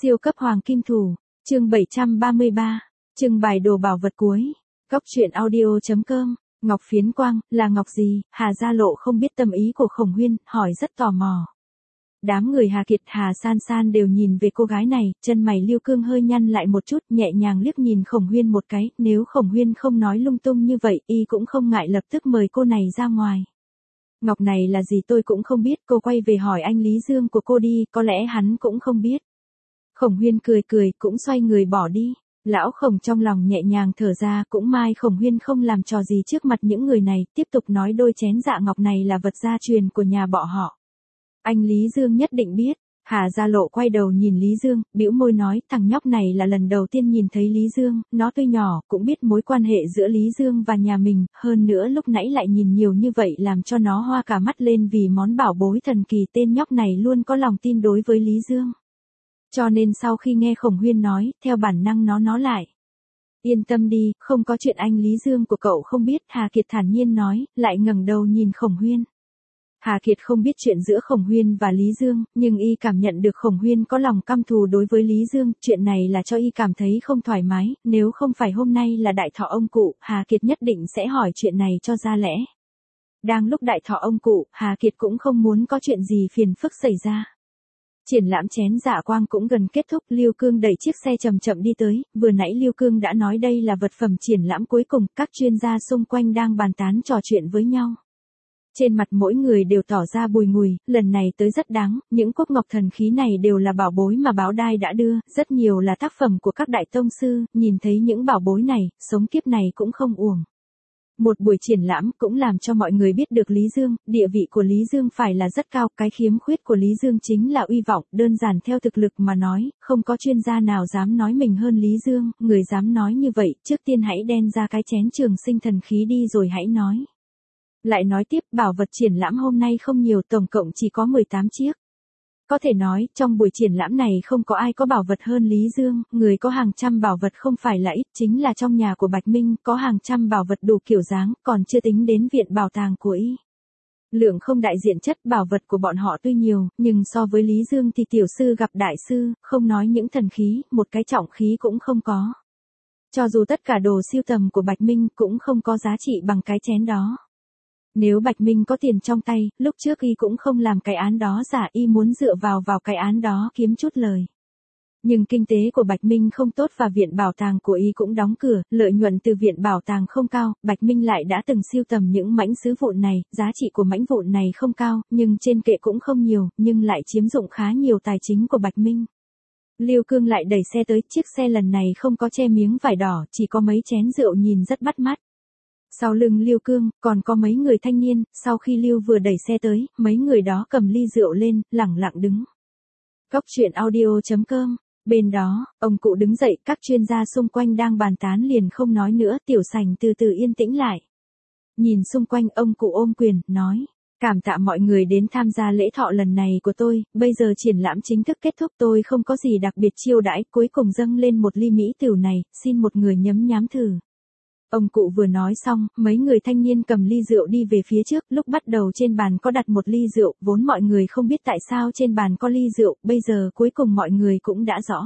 Siêu cấp hoàng kim thủ, chương 733, trưng bày đồ bảo vật cuối. Góc truyện audio.com, Ngọc Phiến Quang, là ngọc gì? Hà Gia Lộ không biết tâm ý của Khổng Huyên, hỏi rất tò mò. Đám người Hà Kiệt, Hà San San đều nhìn về cô gái này, chân mày Lưu Cương hơi nhăn lại một chút, nhẹ nhàng liếc nhìn Khổng Huyên một cái, nếu Khổng Huyên không nói lung tung như vậy, y cũng không ngại lập tức mời cô này ra ngoài. Ngọc này là gì tôi cũng không biết, cô quay về hỏi anh Lý Dương của cô đi, có lẽ hắn cũng không biết. Khổng Huyên cười cười, cũng xoay người bỏ đi. Lão Khổng trong lòng nhẹ nhàng thở ra, cũng may Khổng Huyên không làm trò gì trước mặt những người này, tiếp tục nói đôi chén dạ ngọc này là vật gia truyền của nhà bọn họ. Anh Lý Dương nhất định biết. Hà Gia Lộ quay đầu nhìn Lý Dương, bĩu môi nói, thằng nhóc này là lần đầu tiên nhìn thấy Lý Dương, nó tuy nhỏ, cũng biết mối quan hệ giữa Lý Dương và nhà mình, hơn nữa lúc nãy lại nhìn nhiều như vậy làm cho nó hoa cả mắt lên vì món bảo bối thần kỳ tên nhóc này luôn có lòng tin đối với Lý Dương. Cho nên sau khi nghe Khổng Huyên nói, theo bản năng nó lại. Yên tâm đi, không có chuyện anh Lý Dương của cậu không biết, Hà Kiệt thản nhiên nói, lại ngẩng đầu nhìn Khổng Huyên. Hà Kiệt không biết chuyện giữa Khổng Huyên và Lý Dương, nhưng y cảm nhận được Khổng Huyên có lòng căm thù đối với Lý Dương, chuyện này là cho y cảm thấy không thoải mái, nếu không phải hôm nay là đại thọ ông cụ, Hà Kiệt nhất định sẽ hỏi chuyện này cho ra lẽ. Đang lúc đại thọ ông cụ, Hà Kiệt cũng không muốn có chuyện gì phiền phức xảy ra. Triển lãm chén dạ quang cũng gần kết thúc, Lưu Cương đẩy chiếc xe chậm chậm đi tới, vừa nãy Lưu Cương đã nói đây là vật phẩm triển lãm cuối cùng, các chuyên gia xung quanh đang bàn tán trò chuyện với nhau. Trên mặt mỗi người đều tỏ ra bùi ngùi, lần này tới rất đáng, những cốc ngọc thần khí này đều là bảo bối mà Báo Đai đã đưa, rất nhiều là tác phẩm của các đại tông sư, nhìn thấy những bảo bối này, sống kiếp này cũng không uổng. Một buổi triển lãm cũng làm cho mọi người biết được Lý Dương, địa vị của Lý Dương phải là rất cao, cái khiếm khuyết của Lý Dương chính là uy vọng, đơn giản theo thực lực mà nói, không có chuyên gia nào dám nói mình hơn Lý Dương, người dám nói như vậy, trước tiên hãy đem ra cái chén trường sinh thần khí đi rồi hãy nói. Lại nói tiếp, bảo vật triển lãm hôm nay không nhiều, tổng cộng chỉ có 18 chiếc. Có thể nói, trong buổi triển lãm này không có ai có bảo vật hơn Lý Dương, người có hàng trăm bảo vật không phải là ít, chính là trong nhà của Bạch Minh, có hàng trăm bảo vật đủ kiểu dáng, còn chưa tính đến viện bảo tàng của y. Lượng không đại diện chất bảo vật của bọn họ tuy nhiều, nhưng so với Lý Dương thì tiểu sư gặp đại sư, không nói những thần khí, một cái trọng khí cũng không có. Cho dù tất cả đồ sưu tầm của Bạch Minh cũng không có giá trị bằng cái chén đó. Nếu Bạch Minh có tiền trong tay, lúc trước y cũng không làm cái án đó giả, y muốn dựa vào cái án đó kiếm chút lời. Nhưng kinh tế của Bạch Minh không tốt và viện bảo tàng của y cũng đóng cửa, lợi nhuận từ viện bảo tàng không cao, Bạch Minh lại đã từng sưu tầm những mảnh sứ vụn này, giá trị của mảnh vụn này không cao, nhưng trên kệ cũng không nhiều, nhưng lại chiếm dụng khá nhiều tài chính của Bạch Minh. Lưu Cương lại đẩy xe tới, chiếc xe lần này không có che miếng vải đỏ, chỉ có mấy chén rượu nhìn rất bắt mắt. Sau lưng Lưu Cương, còn có mấy người thanh niên, sau khi Lưu vừa đẩy xe tới, mấy người đó cầm ly rượu lên, lẳng lặng đứng. Góc truyện audio.com, bên đó, ông cụ đứng dậy, các chuyên gia xung quanh đang bàn tán liền không nói nữa, tiểu sảnh từ từ yên tĩnh lại. Nhìn xung quanh, ông cụ ôm quyền, nói, cảm tạ mọi người đến tham gia lễ thọ lần này của tôi, bây giờ triển lãm chính thức kết thúc, tôi không có gì đặc biệt chiêu đãi, cuối cùng dâng lên một ly mỹ tửu này, xin một người nhấm nhám thử. Ông cụ vừa nói xong, mấy người thanh niên cầm ly rượu đi về phía trước, lúc bắt đầu trên bàn có đặt một ly rượu, vốn mọi người không biết tại sao trên bàn có ly rượu, bây giờ cuối cùng mọi người cũng đã rõ.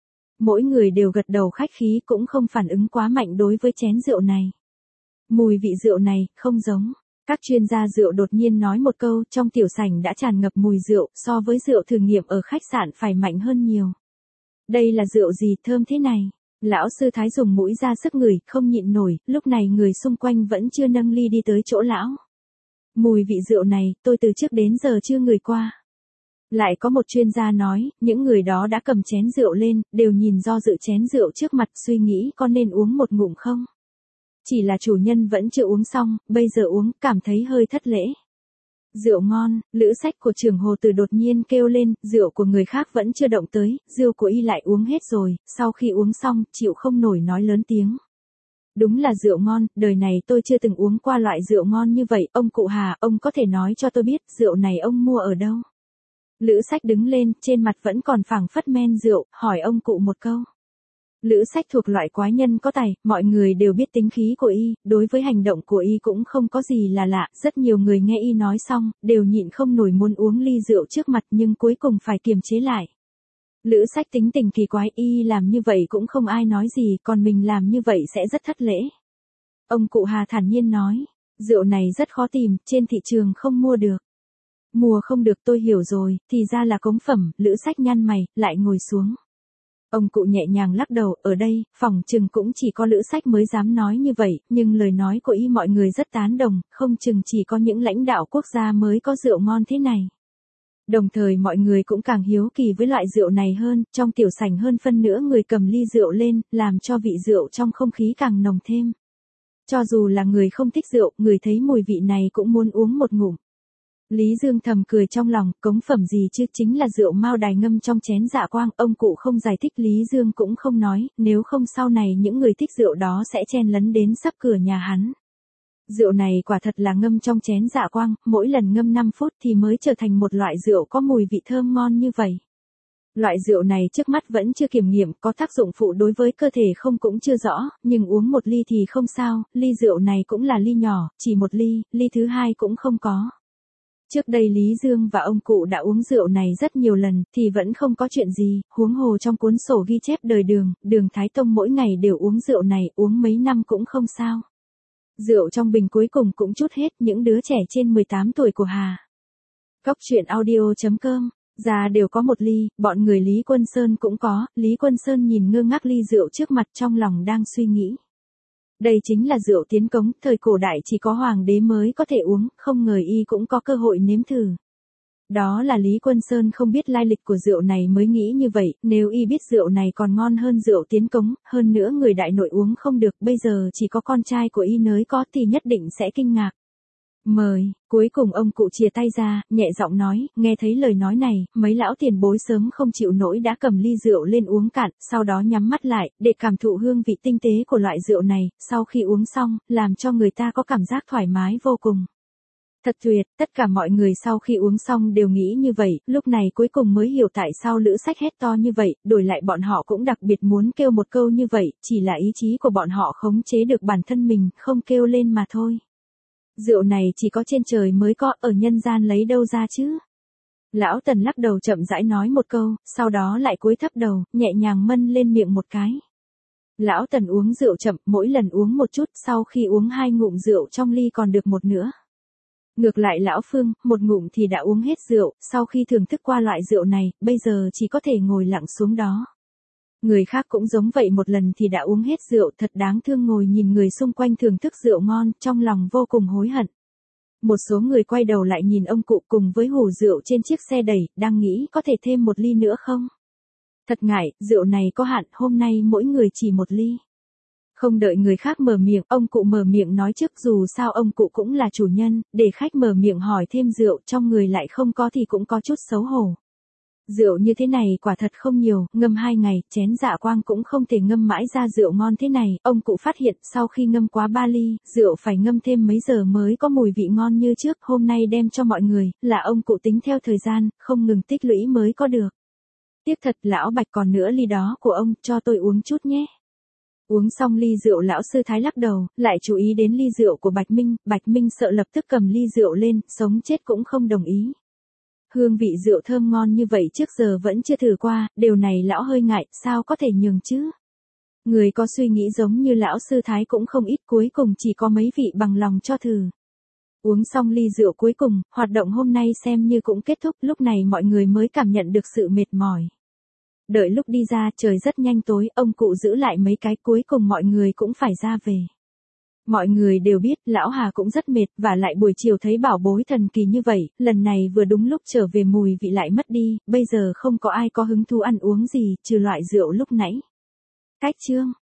Mỗi người đều gật đầu khách khí cũng không phản ứng quá mạnh đối với chén rượu này. Mùi vị rượu này, không giống. Các chuyên gia rượu đột nhiên nói một câu, trong tiểu sảnh đã tràn ngập mùi rượu, so với rượu thử nghiệm ở khách sạn phải mạnh hơn nhiều. Đây là rượu gì thơm thế này? Lão sư Thái dùng mũi ra sức ngửi, không nhịn nổi, lúc này người xung quanh vẫn chưa nâng ly đi tới chỗ lão. Mùi vị rượu này, tôi từ trước đến giờ chưa ngửi qua. Lại có một chuyên gia nói, những người đó đã cầm chén rượu lên, đều nhìn do dự chén rượu trước mặt, suy nghĩ có nên uống một ngụm không. Chỉ là chủ nhân vẫn chưa uống xong, bây giờ uống, cảm thấy hơi thất lễ. Rượu ngon, lữ sách của Trường Hồ Tử đột nhiên kêu lên, rượu của người khác vẫn chưa động tới, rượu của y lại uống hết rồi, sau khi uống xong, chịu không nổi nói lớn tiếng. Đúng là rượu ngon, đời này tôi chưa từng uống qua loại rượu ngon như vậy, ông cụ Hà, ông có thể nói cho tôi biết, rượu này ông mua ở đâu? Lữ sách đứng lên, trên mặt vẫn còn phảng phất men rượu, hỏi ông cụ một câu. Lữ sách thuộc loại quái nhân có tài, mọi người đều biết tính khí của y, đối với hành động của y cũng không có gì là lạ, rất nhiều người nghe y nói xong, đều nhịn không nổi muốn uống ly rượu trước mặt nhưng cuối cùng phải kiềm chế lại. Lữ Sách tính tình kỳ quái, y làm như vậy cũng không ai nói gì, còn mình làm như vậy sẽ rất thất lễ. Ông cụ Hà thản nhiên nói, rượu này rất khó tìm, trên thị trường không mua được. Mua không được, tôi hiểu rồi, thì ra là cống phẩm. Lữ Sách nhăn mày, lại ngồi xuống. Ông cụ nhẹ nhàng lắc đầu, ở đây, phỏng chừng cũng chỉ có Lữ Sách mới dám nói như vậy, nhưng lời nói của y mọi người rất tán đồng, không chừng chỉ có những lãnh đạo quốc gia mới có rượu ngon thế này. Đồng thời mọi người cũng càng hiếu kỳ với loại rượu này hơn, trong tiểu sảnh hơn phân nửa người cầm ly rượu lên, làm cho vị rượu trong không khí càng nồng thêm. Cho dù là người không thích rượu, người thấy mùi vị này cũng muốn uống một ngụm. Lý Dương thầm cười trong lòng, cống phẩm gì chứ, chính là rượu Mao Đài ngâm trong chén Dạ Quang. Ông cụ không giải thích, Lý Dương cũng không nói, nếu không sau này những người thích rượu đó sẽ chen lấn đến sắp cửa nhà hắn. Rượu này quả thật là ngâm trong chén Dạ Quang, mỗi lần ngâm 5 phút thì mới trở thành một loại rượu có mùi vị thơm ngon như vậy. Loại rượu này trước mắt vẫn chưa kiểm nghiệm, có tác dụng phụ đối với cơ thể không cũng chưa rõ, nhưng uống một ly thì không sao, ly rượu này cũng là ly nhỏ, chỉ một ly, ly thứ hai cũng không có. Trước đây Lý Dương và ông cụ đã uống rượu này rất nhiều lần, thì vẫn không có chuyện gì, huống hồ trong cuốn sổ ghi chép đời Đường Thái Tông mỗi ngày đều uống rượu này, uống mấy năm cũng không sao. Rượu trong bình cuối cùng cũng trút hết, những đứa trẻ trên 18 tuổi của Hà. Cóc truyện audio.com, già đều có một ly, bọn người Lý Quân Sơn cũng có. Lý Quân Sơn nhìn ngơ ngác ly rượu trước mặt, trong lòng đang suy nghĩ. Đây chính là rượu tiến cống, thời cổ đại chỉ có hoàng đế mới có thể uống, không ngờ y cũng có cơ hội nếm thử. Đó là Lý Quân Sơn không biết lai lịch của rượu này mới nghĩ như vậy, nếu y biết rượu này còn ngon hơn rượu tiến cống, hơn nữa người đại nội uống không được, bây giờ chỉ có con trai của y nới có thì nhất định sẽ kinh ngạc. Mời, cuối cùng ông cụ chìa tay ra, nhẹ giọng nói, nghe thấy lời nói này, mấy lão tiền bối sớm không chịu nổi đã cầm ly rượu lên uống cạn, sau đó nhắm mắt lại, để cảm thụ hương vị tinh tế của loại rượu này, sau khi uống xong, làm cho người ta có cảm giác thoải mái vô cùng. Thật tuyệt, tất cả mọi người sau khi uống xong đều nghĩ như vậy, lúc này cuối cùng mới hiểu tại sao Lữ Sách hét to như vậy, đổi lại bọn họ cũng đặc biệt muốn kêu một câu như vậy, chỉ là ý chí của bọn họ khống chế được bản thân mình, không kêu lên mà thôi. Rượu này chỉ có trên trời mới có, ở nhân gian lấy đâu ra chứ? Lão Tần lắc đầu chậm rãi nói một câu, sau đó lại cúi thấp đầu, nhẹ nhàng mân lên miệng một cái. Lão Tần uống rượu chậm, mỗi lần uống một chút, sau khi uống 2 ngụm rượu trong ly còn được một nữa. Ngược lại Lão Phương, một ngụm thì đã uống hết rượu, sau khi thưởng thức qua loại rượu này, bây giờ chỉ có thể ngồi lặng xuống đó. Người khác cũng giống vậy, một lần thì đã uống hết rượu, thật đáng thương, ngồi nhìn người xung quanh thưởng thức rượu ngon, trong lòng vô cùng hối hận. Một số người quay đầu lại nhìn ông cụ cùng với hủ rượu trên chiếc xe đẩy, đang nghĩ có thể thêm một ly nữa không? Thật ngại, rượu này có hạn, hôm nay mỗi người chỉ một ly. Không đợi người khác mở miệng, ông cụ mở miệng nói trước, dù sao ông cụ cũng là chủ nhân, để khách mở miệng hỏi thêm rượu, trong người lại không có thì cũng có chút xấu hổ. Rượu như thế này quả thật không nhiều, ngâm 2 ngày, chén Dạ Quang cũng không thể ngâm mãi ra rượu ngon thế này. Ông cụ phát hiện sau khi ngâm quá 3 ly, rượu phải ngâm thêm mấy giờ mới có mùi vị ngon như trước. Hôm nay đem cho mọi người, là ông cụ tính theo thời gian, không ngừng tích lũy mới có được. Tiếc thật, lão Bạch, còn nữa ly đó của ông, cho tôi uống chút nhé. Uống xong ly rượu, lão sư Thái lắc đầu, lại chú ý đến ly rượu của Bạch Minh sợ lập tức cầm ly rượu lên, sống chết cũng không đồng ý. Hương vị rượu thơm ngon như vậy trước giờ vẫn chưa thử qua, điều này lão hơi ngại, sao có thể nhường chứ? Người có suy nghĩ giống như lão sư Thái cũng không ít, cuối cùng chỉ có mấy vị bằng lòng cho thử. Uống xong ly rượu cuối cùng, hoạt động hôm nay xem như cũng kết thúc, lúc này mọi người mới cảm nhận được sự mệt mỏi. Đợi lúc đi ra, trời rất nhanh tối, ông cụ giữ lại mấy cái, cuối cùng mọi người cũng phải ra về. Mọi người đều biết, lão Hà cũng rất mệt, và lại buổi chiều thấy bảo bối thần kỳ như vậy, lần này vừa đúng lúc trở về mùi vị lại mất đi, bây giờ không có ai có hứng thú ăn uống gì, trừ loại rượu lúc nãy. Cách chương